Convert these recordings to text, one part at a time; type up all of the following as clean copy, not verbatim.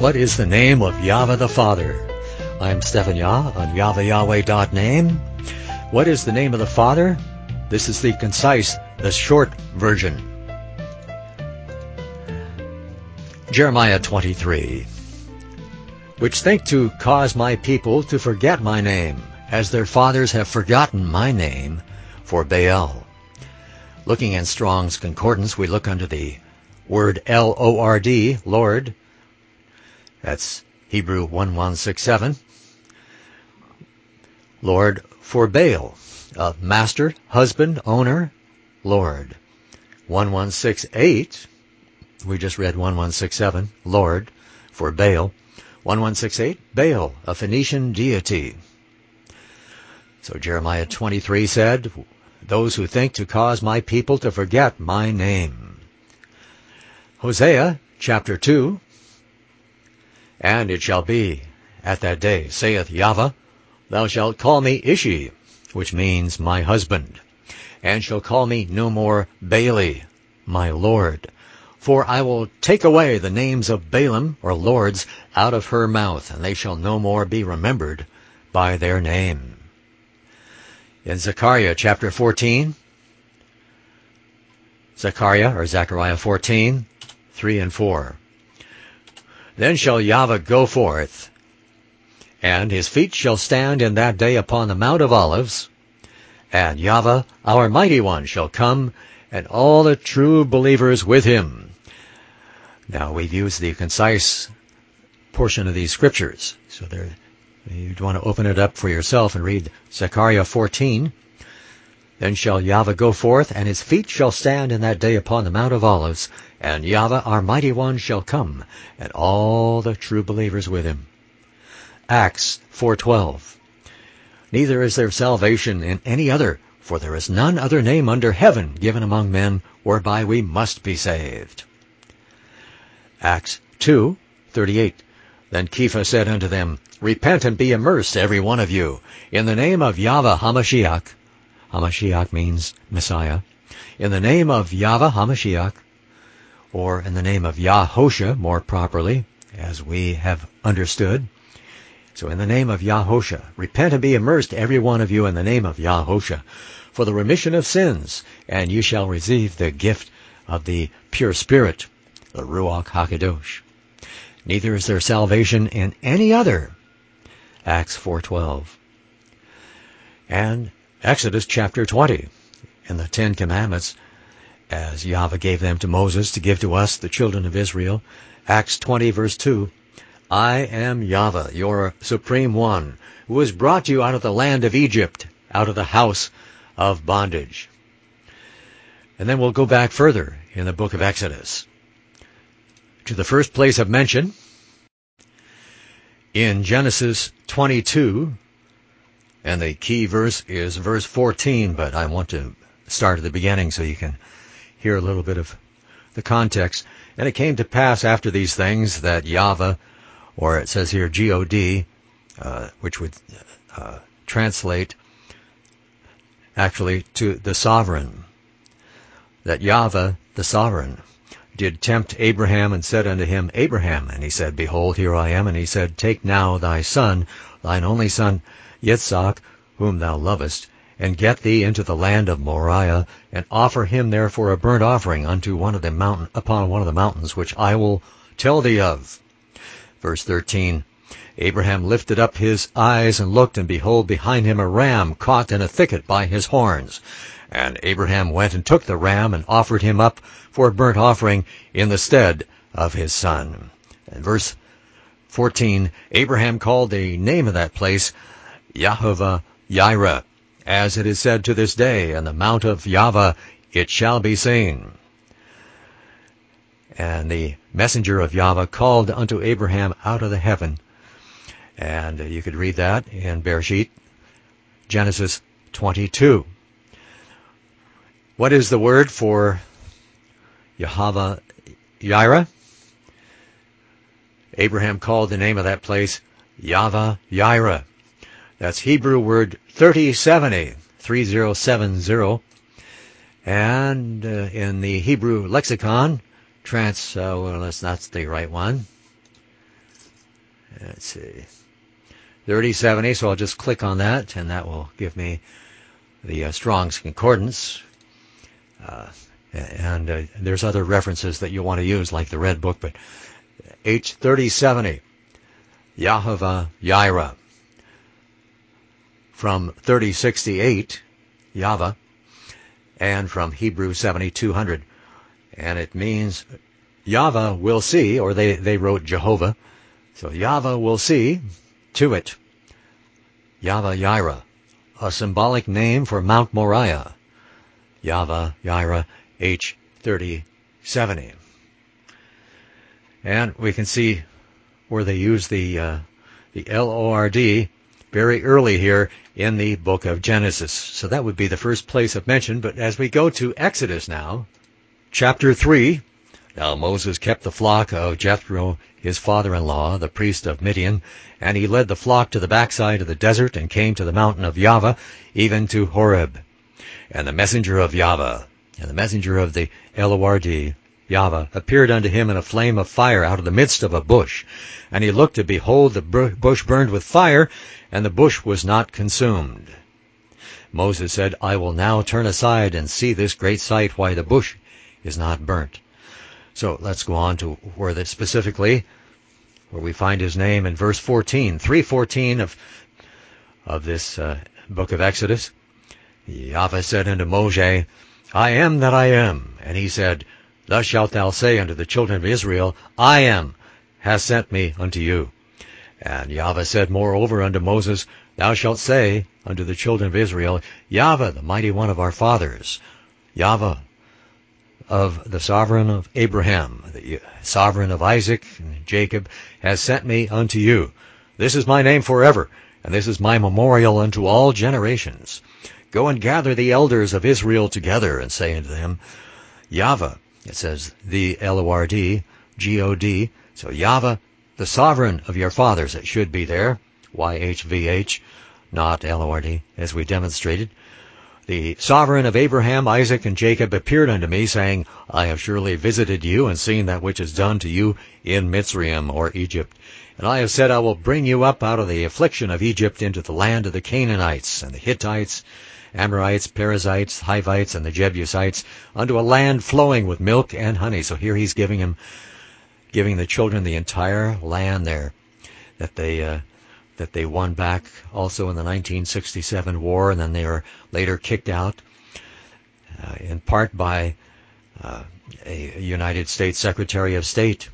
What is the name of Yahweh the Father? I'm Stephen Yah on YahwehYahweh.name. What is the name of the Father? This is the concise, the short version. Jeremiah 23. Which think to cause my people to forget my name, as their fathers have forgotten my name for Baal. Looking in Strong's Concordance, we look under the word L-O-R-D, Lord. That's Hebrew 1167. Lord for Baal, master, husband, owner, Lord. 1168, we just read 1167, Lord for Baal. 1168, Baal, a Phoenician deity. So Jeremiah 23 said, those who think to cause my people to forget my name. Hosea chapter 2, and it shall be at that day, saith Yahweh, thou shalt call me Ishi, which means my husband, and shall call me no more Baali, my Lord. For I will take away the names of Baalim, or lords, out of her mouth, and they shall no more be remembered by their name. In Zechariah chapter 14, Zechariah 14, 3 and 4. Then shall Yahweh go forth, and his feet shall stand in that day upon the Mount of Olives, and Yahweh, our mighty one, shall come, and all the true believers with him. Now we've used the concise portion of these scriptures, so you'd want to open it up for yourself and read Zechariah 14. Then shall Yahweh go forth, and his feet shall stand in that day upon the Mount of Olives, and Yahweh our mighty one shall come, and all the true believers with him. Acts 4:12. Neither is there salvation in any other, for there is none other name under heaven given among men whereby we must be saved. Acts 2:38. Then Kepha said unto them, repent and be immersed, every one of you, in the name of Yahweh HaMashiach. HaMashiach means Messiah. In the name of Yahweh HaMashiach, or in the name of Yahosha, more properly, as we have understood. So in the name of Yahosha, repent and be immersed, every one of you, in the name of Yahosha, for the remission of sins, and you shall receive the gift of the pure Spirit, the Ruach HaKadosh. Neither is there salvation in any other. Acts 4:12. And Exodus chapter 20, in the Ten Commandments, as Yahweh gave them to Moses to give to us, the children of Israel. Acts 20 verse 2, I am Yahweh, your supreme one, who has brought you out of the land of Egypt, out of the house of bondage. And then we'll go back further in the book of Exodus to the first place of mention in Genesis 22, and the key verse is verse 14, but I want to start at the beginning so you can hear a little bit of the context. And it came to pass after these things that Yahweh, or it says here G-O-D, which would translate actually to the sovereign, that Yahweh, the sovereign, did tempt Abraham and said unto him, Abraham. And he said, behold, here I am. And he said, take now thy son, thine only son, Yitzhak, whom thou lovest, and get thee into the land of Moriah, and offer him there for a burnt offering unto upon one of the mountains which I will tell thee of. Verse 13, Abraham lifted up his eyes and looked, and behold, behind him a ram caught in a thicket by his horns. And Abraham went and took the ram and offered him up for a burnt offering in the stead of his son. And verse 14, Abraham called the name of that place Yahovah-Yireh, as it is said to this day, in the mount of Yahweh it shall be seen. And the messenger of Yahweh called unto Abraham out of the heaven. And you could read that in Bereshit, Genesis 22. What is the word for Yahovah-Yireh? Abraham called the name of that place Yahovah-Yireh. That's Hebrew word 3070, 3070. And in the Hebrew lexicon, that's the right one. Let's see. 3070, so I'll just click on that, and that will give me the Strong's Concordance. And there's other references that you want to use, like the Red Book, but H3070, Yahovah Yireh. From 3068, Yahweh, and from Hebrew 7200. And it means Yahweh will see, or they wrote Jehovah. So Yahweh will see to it. Yahovah Yireh, a symbolic name for Mount Moriah. Yahovah Yireh, H3070. And we can see where they use the Lord very early here in the book of Genesis. So that would be the first place of mention. But as we go to Exodus now, chapter 3, now Moses kept the flock of Jethro, his father-in-law, the priest of Midian, and he led the flock to the backside of the desert and came to the mountain of Yahweh, even to Horeb. And the messenger of Yahweh, and the messenger of the Lord, Yahweh, appeared unto him in a flame of fire out of the midst of a bush. And he looked, and behold, the bush burned with fire, and the bush was not consumed. Moses said, I will now turn aside and see this great sight, why the bush is not burnt. So let's go on to where that specifically, where we find his name in verse 14, 3:14 of this book of Exodus. Yahweh said unto Moses, I am that I am. And he said, Thus shalt thou say unto the children of Israel, I am, has sent me unto you. And Yahweh said moreover unto Moses, Thou shalt say unto the children of Israel, Yahweh, the mighty one of our fathers, Yahweh of the sovereign of Abraham, the sovereign of Isaac and Jacob, has sent me unto you. This is my name forever, and this is my memorial unto all generations. Go and gather the elders of Israel together, and say unto them, Yahweh, it says the Lord, G-O-D, so Yahweh, the sovereign of your fathers, it should be there, YHVH, not Lord, as we demonstrated. The sovereign of Abraham, Isaac, and Jacob appeared unto me, saying, I have surely visited you, and seen that which is done to you in Mitzrayim, or Egypt. And I have said, I will bring you up out of the affliction of Egypt into the land of the Canaanites, and the Hittites, Amorites, Perizzites, Hivites, and the Jebusites, unto a land flowing with milk and honey. So here he's giving the children the entire land there that they won back also in the 1967 war, and then they were later kicked out in part by a United States Secretary of State.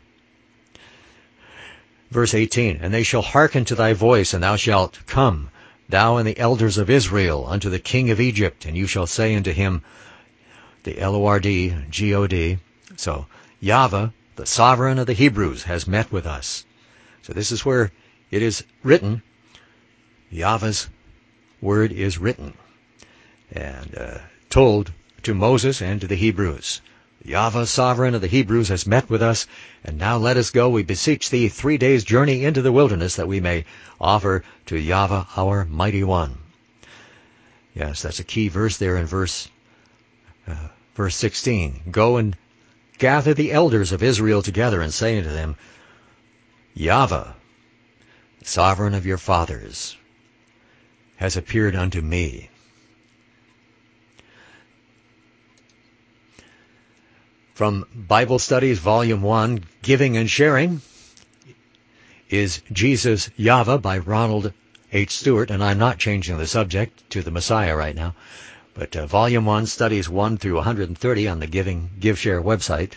Verse 18, And they shall hearken to thy voice, and thou shalt come, thou and the elders of Israel, unto the king of Egypt, and you shall say unto him, the Lord, G-O-D, so Yahweh, the sovereign of the Hebrews, has met with us. So this is where it is written, Yahweh's word is written, and told to Moses and to the Hebrews. Yahweh, sovereign of the Hebrews, has met with us, and now let us go, we beseech thee, 3 days' journey into the wilderness, that we may offer to Yahweh our mighty one. Yes, that's a key verse there in verse 16. Go and gather the elders of Israel together, and say unto them, Yahweh, sovereign of your fathers, has appeared unto me. From Bible Studies, Volume 1, Giving and Sharing, is Jesus Yahweh by Ronald H. Stewart, and I'm not changing the subject to the Messiah right now, but Volume 1, Studies 1 through 130 on the GiveShare website,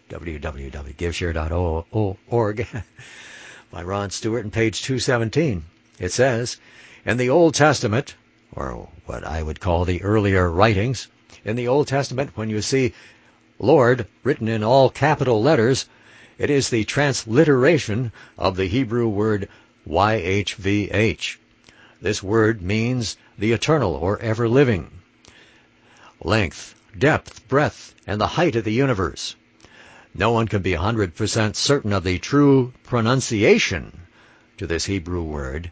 www.giveshare.org, by Ron Stewart, and page 217. It says, in the Old Testament, or what I would call the earlier writings, in the Old Testament, when you see Lord written in all capital letters, it is the transliteration of the Hebrew word YHVH. This word means the eternal or ever-living. Length, depth, breadth, and the height of the universe. No one can be 100% certain of the true pronunciation to this Hebrew word.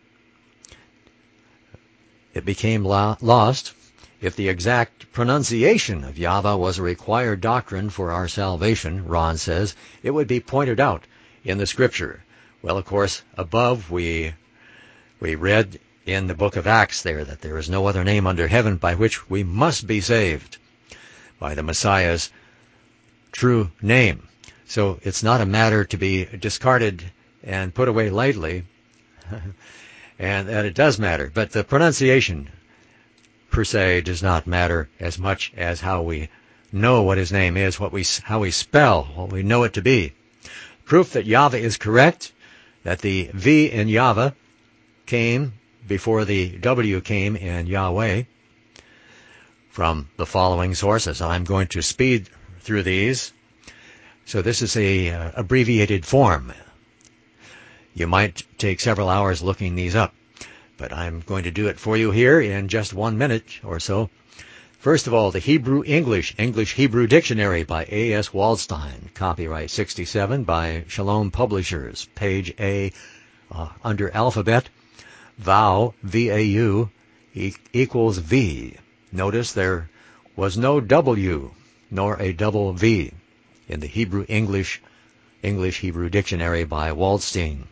It became lost. If the exact pronunciation of Yahweh was a required doctrine for our salvation, Ron says, it would be pointed out in the Scripture. Well, of course, above we read in the book of Acts there that there is no other name under heaven by which we must be saved, by the Messiah's true name. So it's not a matter to be discarded and put away lightly, and that it does matter. But the pronunciation, per se, does not matter as much as how we know what his name is, how we spell, what we know it to be. Proof that Yahweh is correct, that the V in Yahweh came before the W came in Yahweh, from the following sources. I'm going to speed through these. So this is a abbreviated form. You might take several hours looking these up, but I'm going to do it for you here in just 1 minute or so. First of all, the English-Hebrew Dictionary by A.S. Waldstein, copyright 67 by Shalom Publishers, page A, under alphabet, vau, V-A-U, equals V. Notice there was no W, nor a double V in the English-Hebrew Dictionary by Waldstein.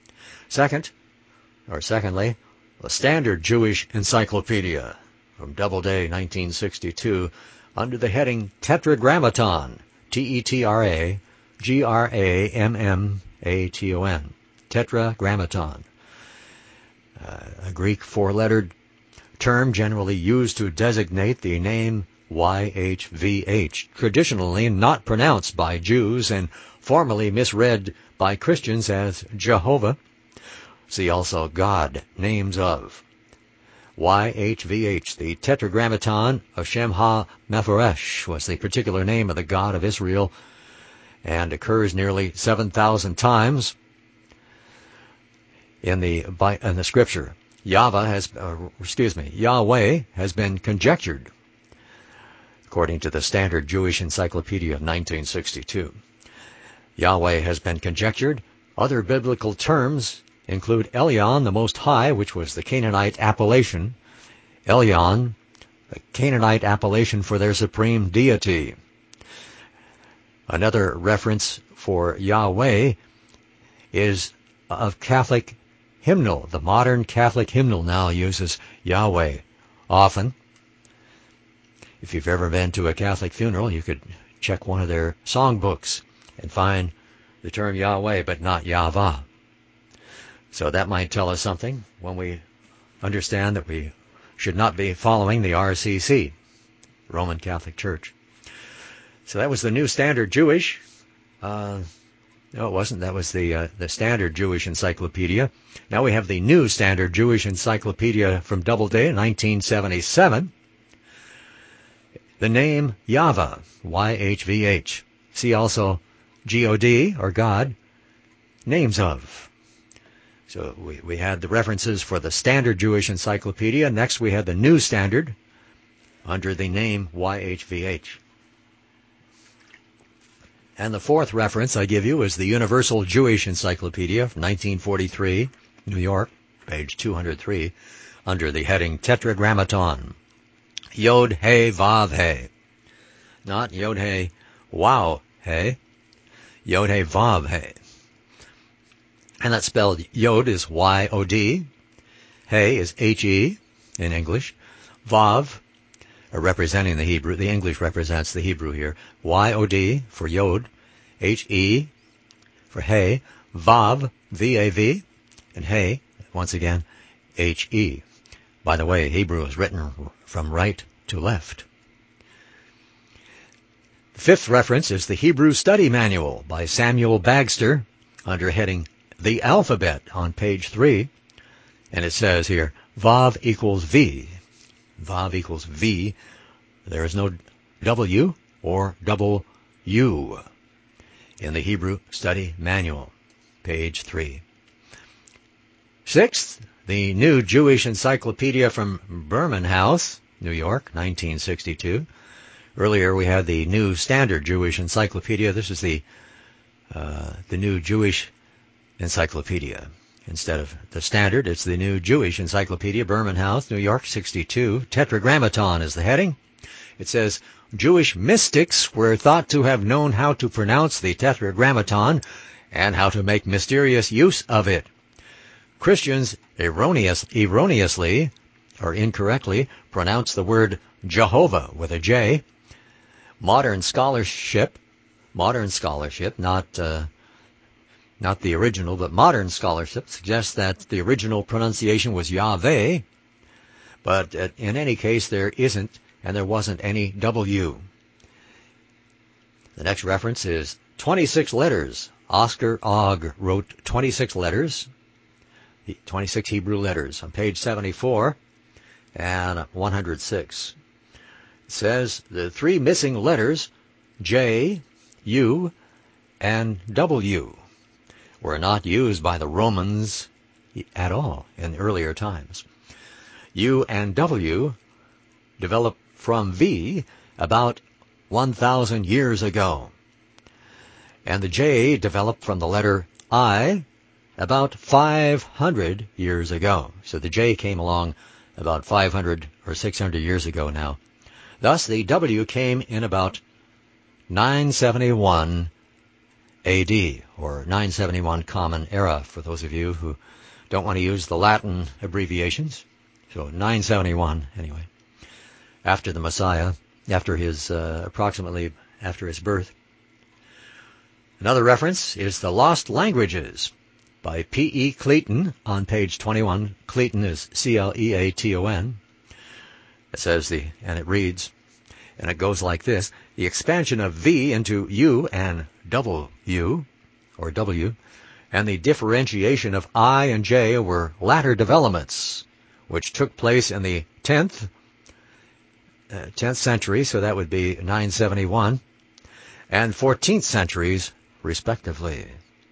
Secondly, the Standard Jewish Encyclopedia from Doubleday, 1962, under the heading Tetragrammaton, T-E-T-R-A-G-R-A-M-M-A-T-O-N, Tetragrammaton, a Greek four-lettered term generally used to designate the name YHVH, traditionally not pronounced by Jews and formerly misread by Christians as Jehovah. See also God, names of. YHVH, the Tetragrammaton of Shem HaMephoresh, was the particular name of the God of Israel and occurs nearly 7,000 times in the Scripture. Yahweh has been conjectured, according to the Standard Jewish Encyclopedia of 1962. Yahweh has been conjectured. Other biblical terms include Elyon, the Most High, which was the Canaanite appellation. Elyon, the Canaanite appellation for their supreme deity. Another reference for Yahweh is of Catholic hymnal. The modern Catholic hymnal now uses Yahweh often. If you've ever been to a Catholic funeral, you could check one of their songbooks and find the term Yahweh, but not Yahweh. So that might tell us something when we understand that we should not be following the RCC, Roman Catholic Church. So that was the New Standard Jewish. No, it wasn't. That was the Standard Jewish Encyclopedia. Now we have the New Standard Jewish Encyclopedia from Doubleday, 1977. The name Yahweh, Y-H-V-H. See also G-O-D, or God, names of. So we had the references for the Standard Jewish Encyclopedia. Next we had the New Standard under the name YHVH. And the fourth reference I give you is the Universal Jewish Encyclopedia from 1943, New York, page 203, under the heading Tetragrammaton. Yod He Vav He. Not Yod He Wow He. Yod He Vav He. And that's spelled Yod is Y-O-D. He is H-E in English. Vav, representing the Hebrew. The English represents the Hebrew here. Y-O-D for Yod. H-E for He. Vav, V-A-V. And He, once again, H-E. By the way, Hebrew is written from right to left. The fifth reference is the Hebrew Study Manual by Samuel Bagster under heading The Alphabet on page 3. And it says here, Vav equals V. Vav equals V. There is no W or double U in the Hebrew Study Manual, page 3. Sixth, the New Jewish Encyclopedia from Berman House, New York, 1962. Earlier we had the New Standard Jewish Encyclopedia. This is the New Jewish Encyclopedia. Instead of the Standard, it's the New Jewish Encyclopedia, Berman House, New York, 62. Tetragrammaton is the heading. It says, Jewish mystics were thought to have known how to pronounce the Tetragrammaton and how to make mysterious use of it. Christians erroneously or incorrectly pronounce the word Jehovah with a J. Modern scholarship, not the original, but modern scholarship suggests that the original pronunciation was Yahweh, but in any case there isn't and there wasn't any W. The next reference is 26 letters. Oscar Ogg wrote 26 letters, 26 Hebrew letters on page 74 and 106. It says the three missing letters, J, U, and W, were not used by the Romans at all in earlier times. U and W developed from V about 1,000 years ago. And the J developed from the letter I about 500 years ago. So the J came along about 500 or 600 years ago now. Thus the W came in about 971 AD, or 971 Common Era, for those of you who don't want to use the Latin abbreviations. So 971, anyway, after the Messiah, after his, approximately after his birth. Another reference is The Lost Languages by P.E. Cleaton on page 21. Cleaton is C-L-E-A-T-O-N. It says and it reads, and it goes like this: the expansion of V into U and W, or W, and the differentiation of I and J were latter developments, which took place in the 10th century, so that would be 971, and 14th centuries, respectively.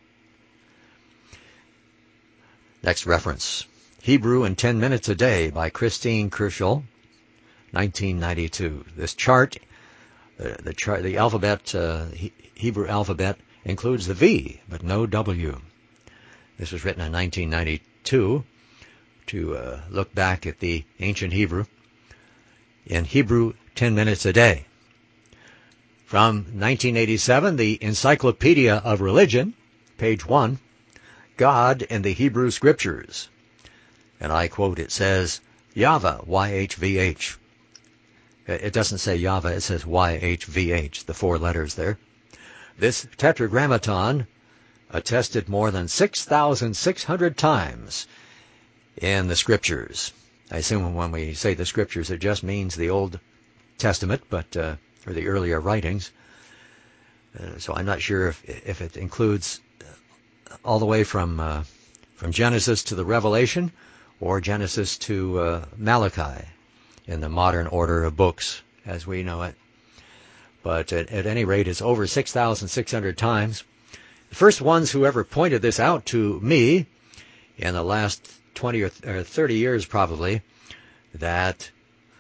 Next reference, Hebrew in 10 Minutes a Day by Christine Kershaw, 1992. This chart, the alphabet, Hebrew alphabet, includes the V, but no W. This was written in 1992 to look back at the ancient Hebrew. In Hebrew 10 Minutes a Day. From 1987, the Encyclopedia of Religion, page 1, God in the Hebrew Scriptures. And I quote, it says, Yahveh, Y-H-V-H. It doesn't say Yahveh, it says Y-H-V-H, the four letters there. This tetragrammaton attested more than 6,600 times in the Scriptures. I assume when we say the Scriptures, it just means the Old Testament, but or the earlier writings. So I'm not sure if it includes all the way from Genesis to the Revelation, or Genesis to Malachi, in the modern order of books as we know it. But at any rate, it's over 6,600 times. The first ones who ever pointed this out to me in the last 20 or 30 years probably, that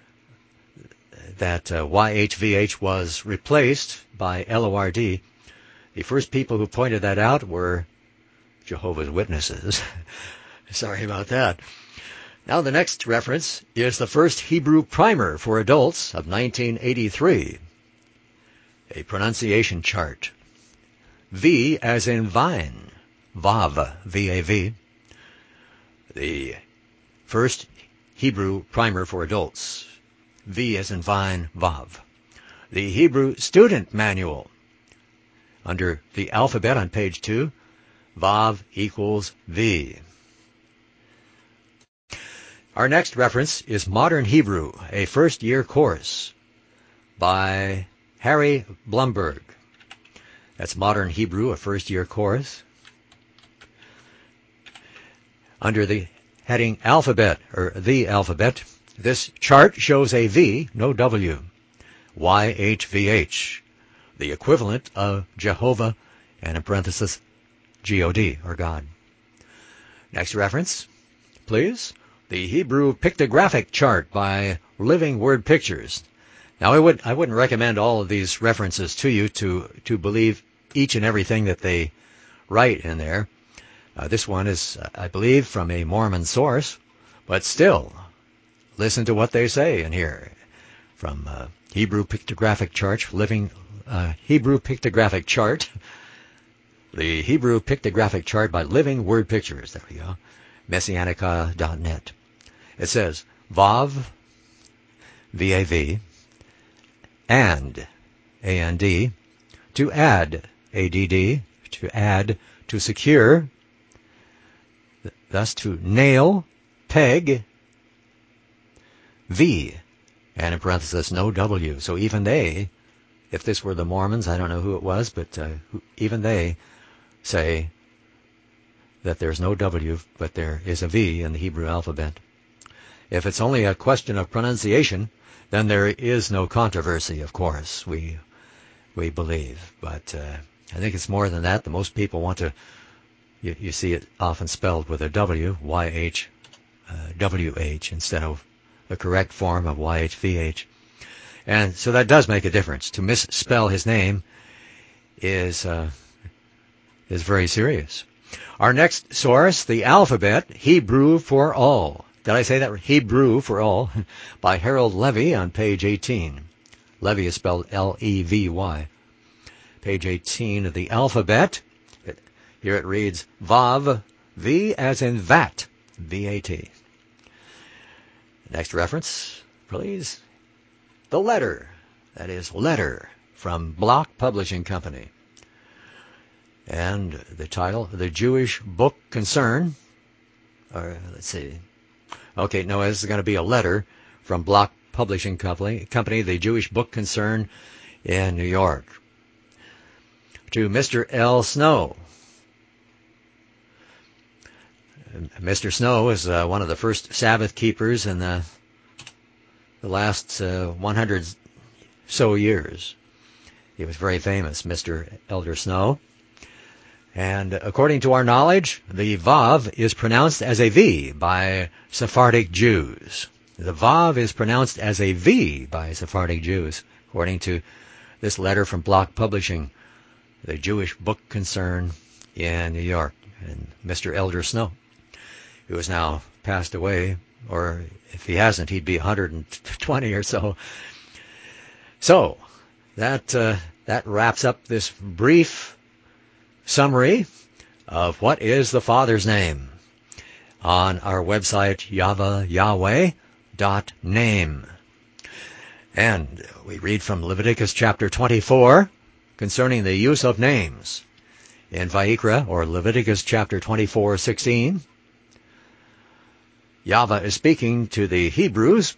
YHVH was replaced by LORD. The first people who pointed that out were Jehovah's Witnesses. Sorry about that. Now the next reference is the first Hebrew primer for adults of 1983. A pronunciation chart. V as in vine. Vav, V-A-V. The first Hebrew primer for adults. V as in vine, Vav. The Hebrew Student Manual. Under the alphabet on page 2, Vav equals V. Our next reference is Modern Hebrew, a first-year course by Harry Blumberg. That's Modern Hebrew, a first-year course. Under the heading Alphabet, or the Alphabet, this chart shows a V, no W, YHVH, the equivalent of Jehovah, and in parenthesis, G-O-D, or God. Next reference, please. The Hebrew Pictographic Chart by Living Word Pictures. Now, I wouldn't recommend all of these references to you to believe each and everything that they write in there. This one is, I believe, from a Mormon source, but still, listen to what they say in here. From Hebrew Pictographic Chart, Living Hebrew Pictographic Chart The Hebrew pictographic chart by Living Word Pictures. There we go. Messianica.net. It says Vav, V-A-V, and, A-N-D, to add, A-D-D, to add, to secure, thus to nail, peg, V, and in parenthesis, no W. So even they, if this were the Mormons, I don't know who it was, but even they say that there's no W, but there is a V in the Hebrew alphabet. If it's only a question of pronunciation, then there is no controversy, of course, we believe. But I think it's more than that. The most people want to, you see it often spelled with a W, Y-H, W-H, instead of the correct form of Y-H-V-H. And so that does make a difference. To misspell his name is very serious. Our next source, the alphabet, Hebrew for All. Did I say that? Hebrew for All, by Harold Levy on page 18. Levy is spelled L-E-V-Y. Page 18 of the alphabet. Here it reads Vav, V as in vat, V-A-T. Next reference, please. The Letter, that is Letter, from Block Publishing Company. And the title, The Jewish Book Concern, or let's see. Okay, no, this is going to be a letter from Block Publishing Company, the Jewish Book Concern in New York. To Mr. L. Snow. Mr. Snow is one of the first Sabbath keepers in the last 100 so years. He was very famous, Mr. Elder Snow. And according to our knowledge, the Vav is pronounced as a V by Sephardic Jews. The Vav is pronounced as a V by Sephardic Jews, according to this letter from Block Publishing, the Jewish Book Concern in New York. And Mr. Elder Snow, who has now passed away, or if he hasn't, he'd be 120 or so. So, that wraps up this brief summary of what is the Father's name on our website, yahweh.name. And we read from Leviticus chapter 24 concerning the use of names. In Vayikra, or Leviticus chapter 24:16, Yahweh is speaking to the Hebrews,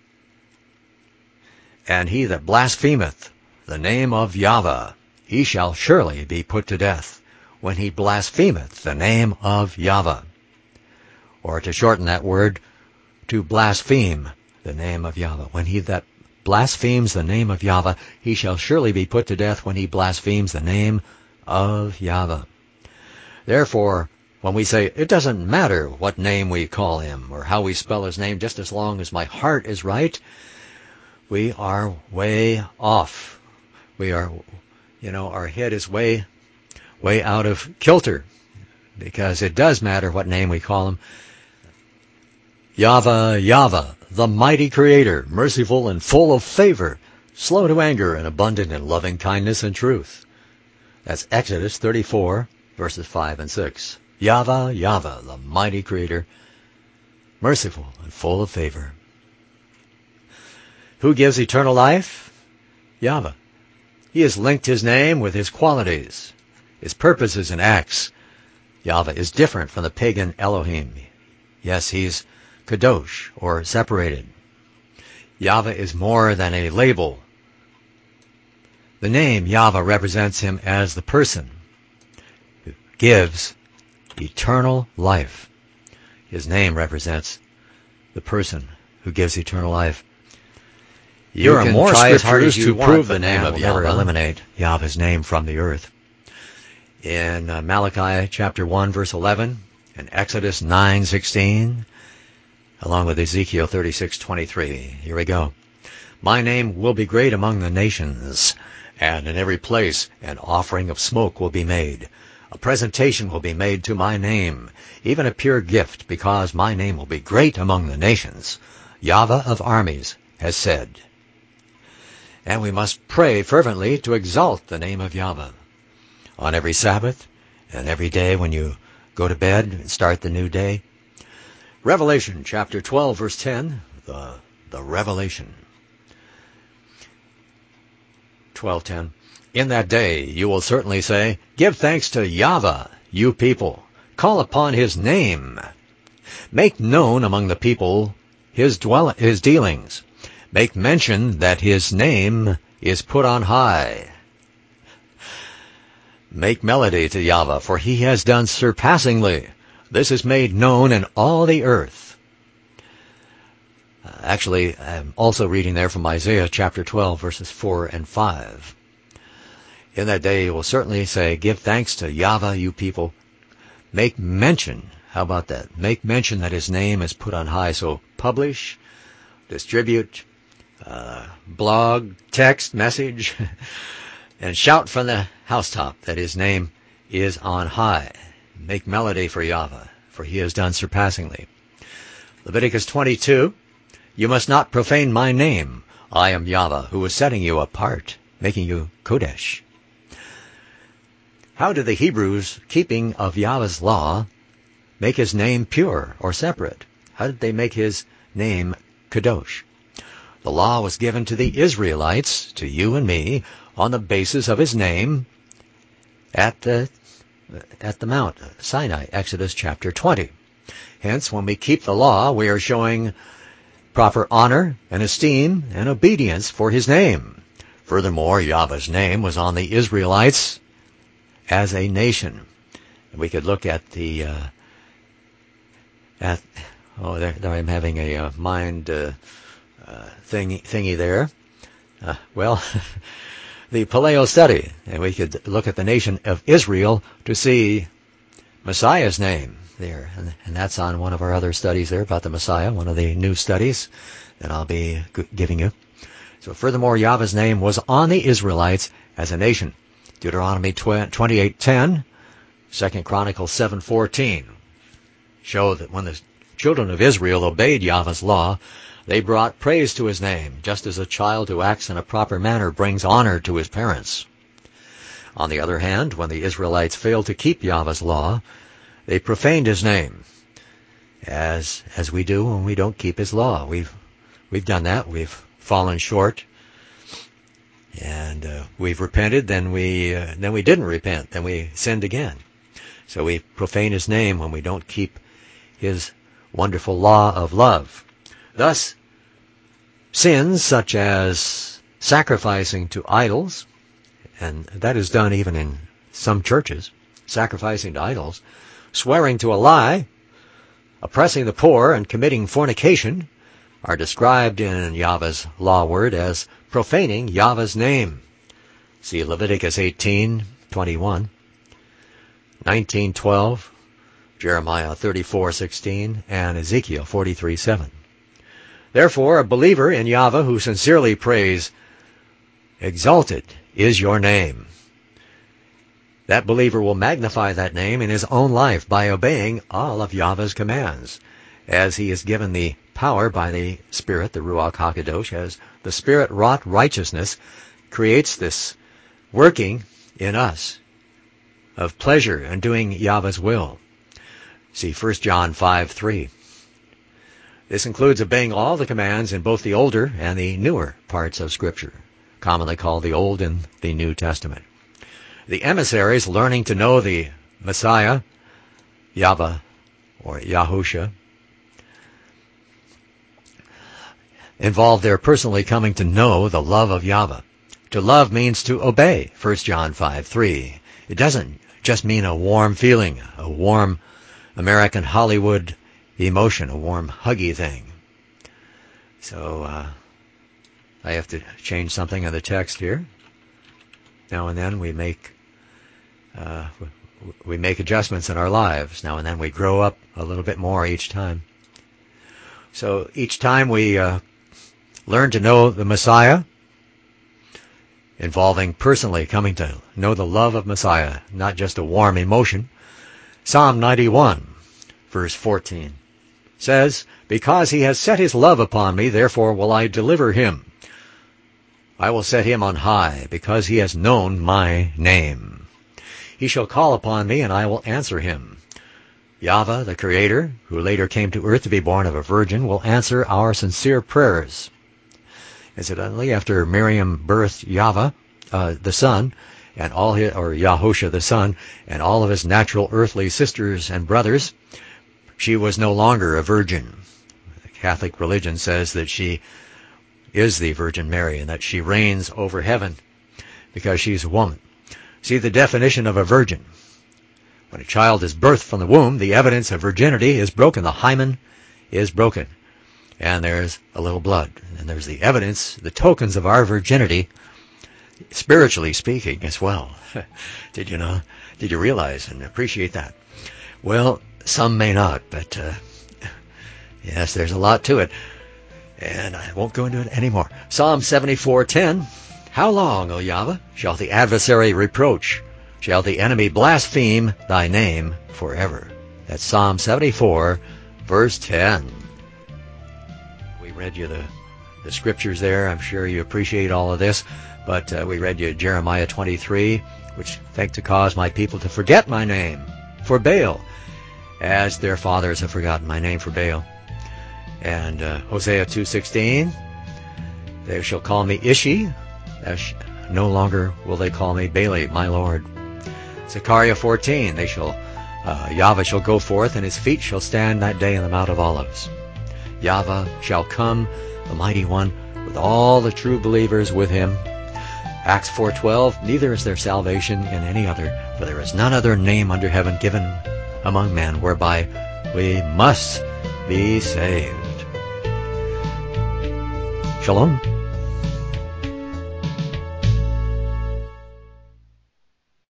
and he that blasphemeth the name of Yahweh, he shall surely be put to death when he blasphemeth the name of Yahweh. Or to shorten that word, to blaspheme the name of Yahweh. When he that blasphemes the name of Yahweh, he shall surely be put to death when he blasphemes the name of Yahweh. Therefore, when we say, it doesn't matter what name we call him or how we spell his name, just as long as my heart is right, we are way off. We are, our head is way out of kilter, because it does matter what name we call him. Yahweh, the mighty creator, merciful and full of favor, slow to anger and abundant in loving kindness and truth. That's Exodus 34, verses 5 and 6. Yahweh, the mighty creator, merciful and full of favor. Who gives eternal life? Yahweh. He has linked his name with his qualities, his purposes and acts. Yahweh is different from the pagan Elohim. Yes, he's kadosh, or separated. Yahweh is more than a label. The name Yahweh represents him as the person who gives eternal life. His name represents the person who gives eternal life. There are more scriptures to prove the name of Yahweh. Never eliminate Yahweh's name from the earth. In Malachi chapter 1, verse 11, and Exodus 9:16, along with Ezekiel 36:23. Here we go. My name will be great among the nations, and in every place an offering of smoke will be made. A presentation will be made to my name, even a pure gift, because my name will be great among the nations. Yahweh of armies has said. And we must pray fervently to exalt the name of Yahweh. On every Sabbath, and every day when you go to bed and start the new day. Revelation chapter 12, verse 10, the revelation. 12:10. In that day you will certainly say, give thanks to Yahweh, you people. Call upon his name. Make known among the people his dealings. Make mention that his name is put on high. Make melody to Yahweh, for he has done surpassingly. This is made known in all the earth. Actually, I'm also reading there from Isaiah chapter 12, verses 4 and 5. In that day you will certainly say, give thanks to Yahweh, you people. Make mention, how about that? Make mention that his name is put on high. So publish, distribute, blog, text, message, and shout from the housetop that his name is on high. Make melody for Yahweh, for he has done surpassingly. Leviticus 22, you must not profane my name. I am Yahweh, who is setting you apart, making you Kodesh. How did the Hebrews, keeping of Yahweh's law, make his name pure or separate? How did they make his name Kadosh? The law was given to the Israelites, to you and me, on the basis of his name at the Mount Sinai, Exodus chapter 20. Hence, when we keep the law, we are showing proper honor and esteem and obedience for his name. Furthermore, Yahweh's name was on the Israelites as a nation. We could look at the there I'm having a mind thingy there. The Paleo study, and we could look at the nation of Israel to see Messiah's name there, and that's on one of our other studies there about the Messiah, one of the new studies that I'll be giving you. So furthermore, Yahweh's name was on the Israelites as a nation. Deuteronomy 28:10, 2 Chronicles 7:14 show that when the children of Israel obeyed Yahweh's law, they brought praise to his name, just as a child who acts in a proper manner brings honor to his parents. On the other hand, when the Israelites failed to keep Yahweh's law, they profaned his name, as we do when we don't keep his law. We've done that. We've fallen short, and we've repented. Then we didn't repent. Then we sinned again. So we profane his name when we don't keep his wonderful law of love. Thus, sins such as sacrificing to idols, and that is done even in some churches, sacrificing to idols, swearing to a lie, oppressing the poor, and committing fornication, are described in Yahweh's law word as profaning Yahweh's name. See Leviticus 18:21, 19:12, Jeremiah 34:16, and Ezekiel 43:7. Therefore, a believer in Yahweh who sincerely prays, exalted is your name, that believer will magnify that name in his own life by obeying all of Yahweh's commands, as he is given the power by the Spirit, the Ruach HaKadosh, as the Spirit-wrought righteousness creates this working in us of pleasure and doing Yahweh's will. See 1 John 5:3. This includes obeying all the commands in both the older and the newer parts of Scripture, commonly called the Old and the New Testament. The emissaries learning to know the Messiah, Yahweh, or Yahusha, involve their personally coming to know the love of Yahweh. To love means to obey, 1 John 5:3. It doesn't just mean a warm feeling, a warm American Hollywood emotion, a warm, huggy thing. So I have to change something in the text here. Now and then we make adjustments in our lives. Now and then we grow up a little bit more each time. So each time we learn to know the Messiah, involving personally coming to know the love of Messiah, not just a warm emotion. Psalm 91, verse 14, says, because he has set his love upon me, therefore will I deliver him. I will set him on high, because he has known my name. He shall call upon me, and I will answer him. Yahweh, the Creator, who later came to earth to be born of a virgin, will answer our sincere prayers. Incidentally, after Miriam birthed Yahweh, the son, and all his, or Yahusha the son, and all of his natural earthly sisters and brothers, she was no longer a virgin. The Catholic religion says that she is the Virgin Mary and that she reigns over heaven because she's a woman. See, the definition of a virgin. When a child is birthed from the womb, the evidence of virginity is broken. The hymen is broken. And there's a little blood. And there's the evidence, the tokens of our virginity, spiritually speaking as well. Did you know? Did you realize and appreciate that? Well, some may not, but yes, there's a lot to it. And I won't go into it anymore. Psalm 74:10. How long, O Yahweh, shall the adversary reproach? Shall the enemy blaspheme thy name forever? That's Psalm 74, verse 10. We read you the scriptures there. I'm sure you appreciate all of this. But we read you Jeremiah 23, which think to cause my people to forget my name for Baal, as their fathers have forgotten my name for Baal. And Hosea 2:16, they shall call me Ishi, no longer will they call me Baali, my Lord. Zechariah 14, Yahweh shall go forth, and his feet shall stand that day in the Mount of Olives. Yahweh shall come, the mighty one, with all the true believers with him. Acts 4:12, neither is there salvation in any other, for there is none other name under heaven given among men whereby we must be saved. Shalom.